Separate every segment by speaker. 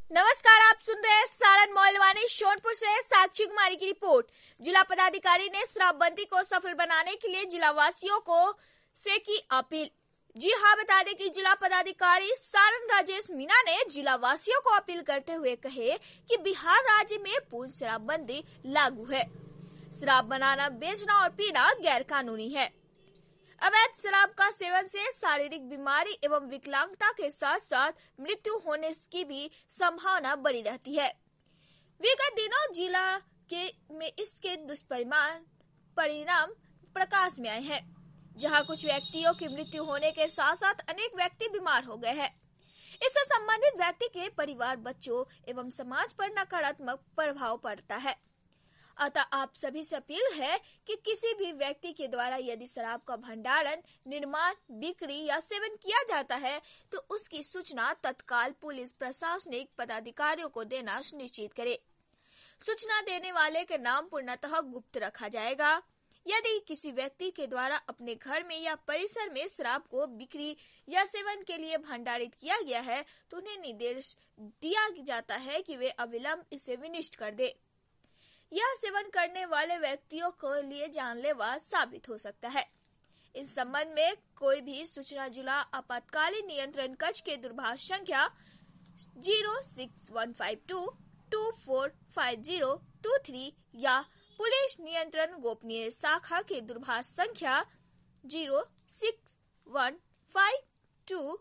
Speaker 1: नमस्कार, आप सुन रहे हैं सारण मौलवानी शोनपुर से साक्षी कुमारी की रिपोर्ट। जिला पदाधिकारी ने शराबबंदी को सफल बनाने के लिए जिला वासियों को से की अपील। जी हां, बता दें कि जिला पदाधिकारी सारण राजेश मीणा ने जिला वासियों को अपील करते हुए कहे कि बिहार राज्य में पूर्ण शराबबंदी लागू है। शराब बनाना, बेचना और पीना गैर कानूनी है। अवैध शराब का सेवन से शारीरिक बीमारी एवं विकलांगता के साथ साथ मृत्यु होने की भी संभावना बनी रहती है। विगत दिनों जिला में इसके दुष्परिणाम प्रकाश में आए हैं, जहां कुछ व्यक्तियों की मृत्यु होने के साथ साथ अनेक व्यक्ति बीमार हो गए हैं। इससे संबंधित व्यक्ति के परिवार, बच्चों एवं समाज पर नकारात्मक प्रभाव पड़ता है। अतः आप सभी से अपील है कि किसी भी व्यक्ति के द्वारा यदि शराब का भंडारण, निर्माण, बिक्री या सेवन किया जाता है तो उसकी सूचना तत्काल पुलिस प्रशासनिक पदाधिकारियों को देना सुनिश्चित करे। सूचना देने वाले के नाम पूर्णतः गुप्त रखा जाएगा। यदि किसी व्यक्ति के द्वारा अपने घर में या परिसर में शराब को बिक्री या सेवन के लिए भंडारित किया गया है तो उन्हें निर्देश दिया जाता है कि वे अविलंब इसे विनिष्ट कर दे। यह सेवन करने वाले व्यक्तियों के लिए जानलेवा साबित हो सकता है। इस संबंध में कोई भी सूचना जिला आपातकालीन नियंत्रण कक्ष के दूरभाष संख्या 06152245023 या पुलिस नियंत्रण गोपनीय शाखा के दूरभाष संख्या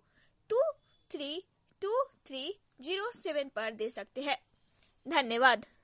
Speaker 1: 06152232307 पर दे सकते हैं। धन्यवाद।